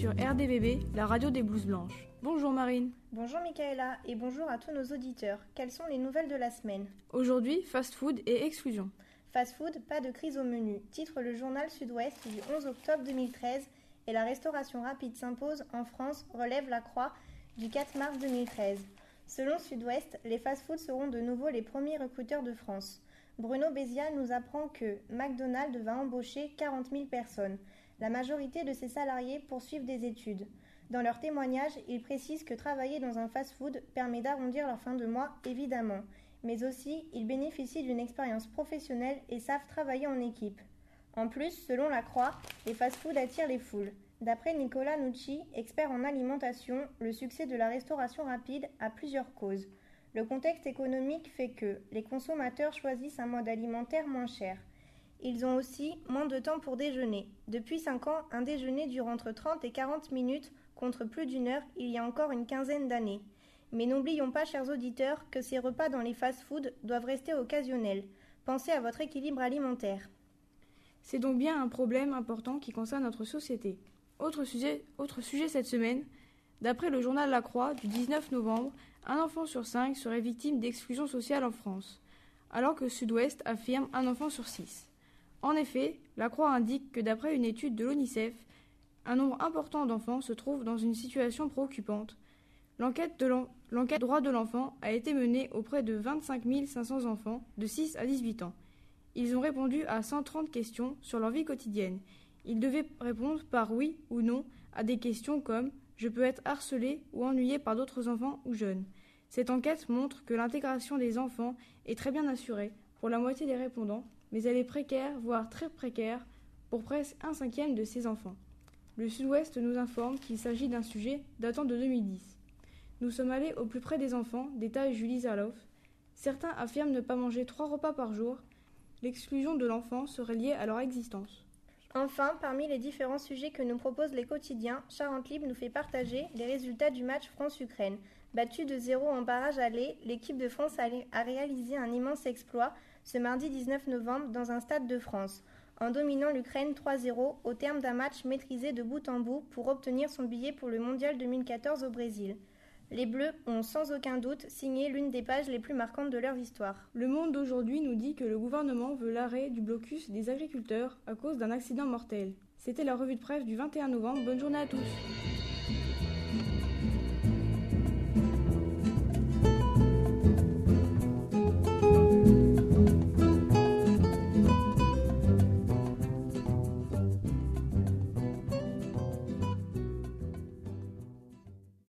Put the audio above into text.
sur RDVB, la radio des blouses blanches. Bonjour Marine. Bonjour Michaela et bonjour à tous nos auditeurs. Quelles sont les nouvelles de la semaine ? Aujourd'hui, fast-food et exclusion. Fast-food, pas de crise au menu, titre le journal Sud-Ouest du 11 octobre 2013 et la restauration rapide s'impose en France, relève La Croix du 4 mars 2013. Selon Sud-Ouest, les fast-foods seront de nouveau les premiers recruteurs de France. Bruno Bézia nous apprend que McDonald's va embaucher 40 000 personnes. La majorité de ses salariés poursuivent des études. Dans leur témoignage, ils précisent que travailler dans un fast-food permet d'arrondir leur fin de mois, évidemment. Mais aussi, ils bénéficient d'une expérience professionnelle et savent travailler en équipe. En plus, selon La Croix, les fast-foods attirent les foules. D'après Nicolas Nucci, expert en alimentation, le succès de la restauration rapide a plusieurs causes. Le contexte économique fait que les consommateurs choisissent un mode alimentaire moins cher. Ils ont aussi moins de temps pour déjeuner. Depuis 5 ans, un déjeuner dure entre 30 et 40 minutes contre plus d'une heure il y a encore une quinzaine d'années. Mais n'oublions pas, chers auditeurs, que ces repas dans les fast-foods doivent rester occasionnels. Pensez à votre équilibre alimentaire. C'est donc bien un problème important qui concerne notre société. Autre sujet cette semaine, d'après le journal La Croix du 19 novembre, un enfant sur 5 serait victime d'exclusion sociale en France, alors que Sud-Ouest affirme un enfant sur 6. En effet, La Croix indique que d'après une étude de l'UNICEF, un nombre important d'enfants se trouvent dans une situation préoccupante. L'enquête droit de l'enfant a été menée auprès de 25 500 enfants de 6 à 18 ans. Ils ont répondu à 130 questions sur leur vie quotidienne. Ils devaient répondre par oui ou non à des questions comme « Je peux être harcelé ou ennuyé par d'autres enfants ou jeunes ». Cette enquête montre que l'intégration des enfants est très bien assurée pour la moitié des répondants, mais elle est précaire, voire très précaire, pour presque 1/5 de ces enfants. Le Sud-Ouest nous informe qu'il s'agit d'un sujet datant de 2010. Nous sommes allés au plus près des enfants, détaille Julie Zaloff. Certains affirment ne pas manger 3 repas par jour. L'exclusion de l'enfant serait liée à leur existence. Enfin, parmi les différents sujets que nous proposent les quotidiens, Charente Libre nous fait partager les résultats du match France-Ukraine. Battue de 0 en barrage aller, l'équipe de France a réalisé un immense exploit ce mardi 19 novembre dans un stade de France, en dominant l'Ukraine 3-0 au terme d'un match maîtrisé de bout en bout pour obtenir son billet pour le Mondial 2014 au Brésil. Les Bleus ont sans aucun doute signé l'une des pages les plus marquantes de leur histoire. Le Monde d'aujourd'hui nous dit que le gouvernement veut l'arrêt du blocus des agriculteurs à cause d'un accident mortel. C'était la revue de presse du 21 novembre. Bonne journée à tous.